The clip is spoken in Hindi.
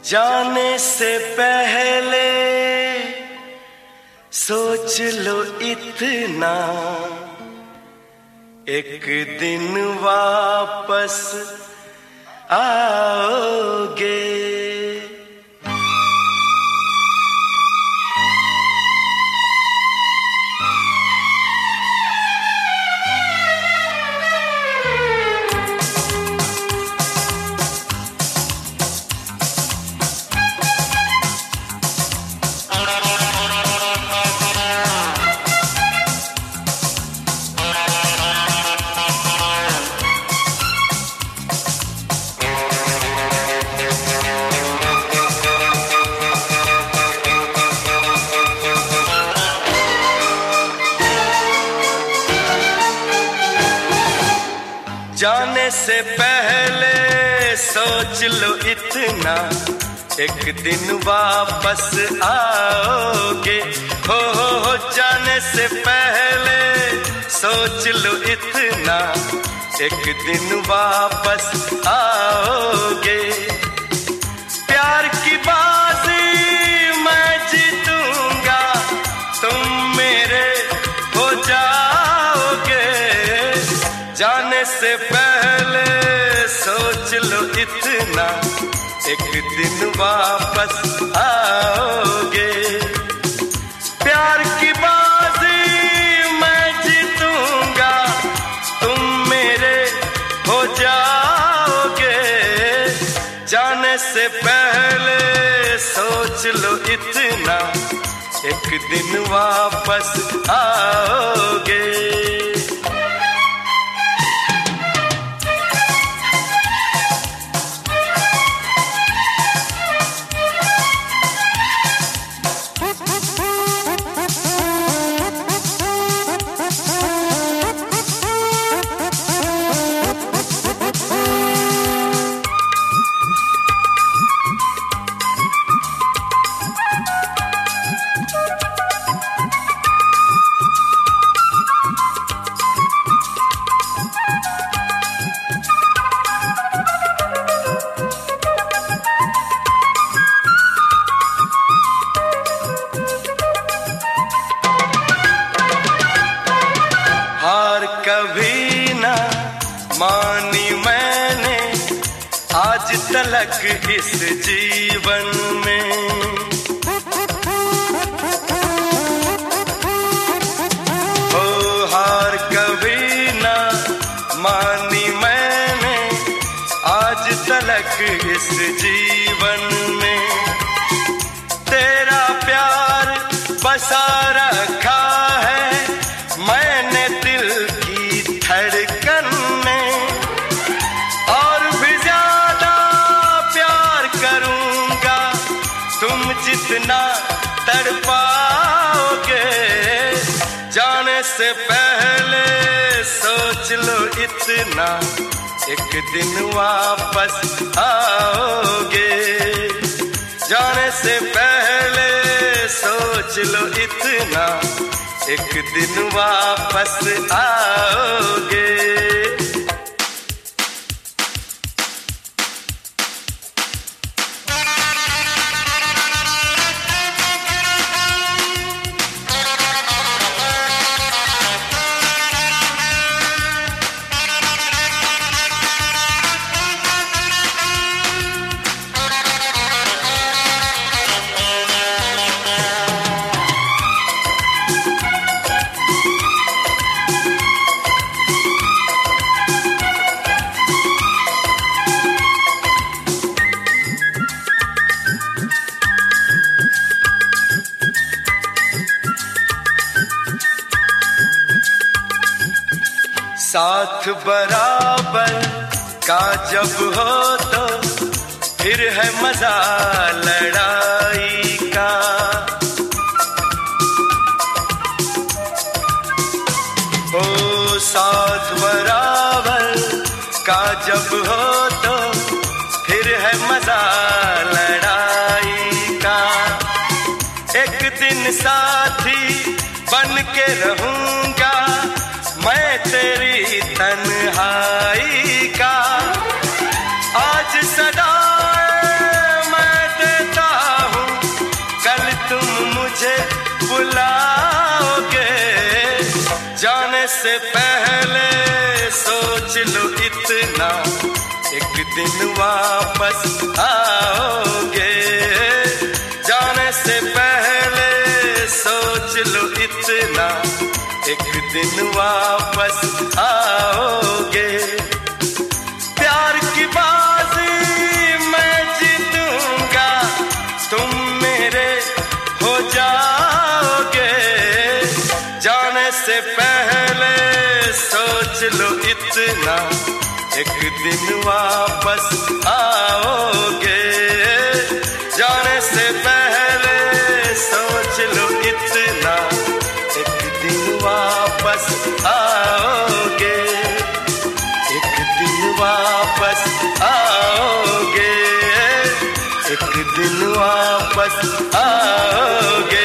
जाने से पहले सोच लो इतना, एक दिन वापस आओगे। जाने से पहले सोच लो इतना, एक दिन वापस आओगे। हो जाने से पहले सोच लो इतना, एक दिन वापस आओगे। प्यार की बाजी मैं जीतूंगा, तुम मेरे हो जाओगे। जाने से पहले सोच लो इतना, एक दिन वापस आओगे। प्यार की बाजी मैं जीतूंगा, तुम मेरे हो जाओगे। जाने से पहले सोच लो इतना, एक दिन वापस आओगे। हार कभी ना मानी मैंने आज तलक इस जीवन में। हो हार कभी ना मानी मैंने आज तलक इस जीवन में। तेरा प्यार बसा रखा है मैंने दिल की धड़कन में, और भी ज्यादा प्यार करूंगा तुम जितना तड़पाओगे। जाने से पहले सोच लो इतना, एक दिन वापस आओगे। जाने से पहले सोच लो इतना, एक दिन वापस आओगे। साथ बराबर का जब हो तो फिर है मजा लड़ाई का। ओ साथ बराबर का जब हो तो फिर है मजा लड़ाई का। एक दिन साथी बन के रहूंगा मैं तेरी तन्हाई का। आज सदा मैं से पहले सोच लो इतना, एक दिन वापस आओगे। जाने से पहले सोच लो इतना, एक दिन वापस आओगे। प्यार की बाजी मैं जीतूंगा, तुम मेरे हो जाओगे। जाने से पहले सोच लो इतना, एक दिन वापस आओगे। जाने से पहले सोच लो इतना, एक दिन वापस आओगे। एक दिन वापस आओगे, एक दिन वापस आओगे।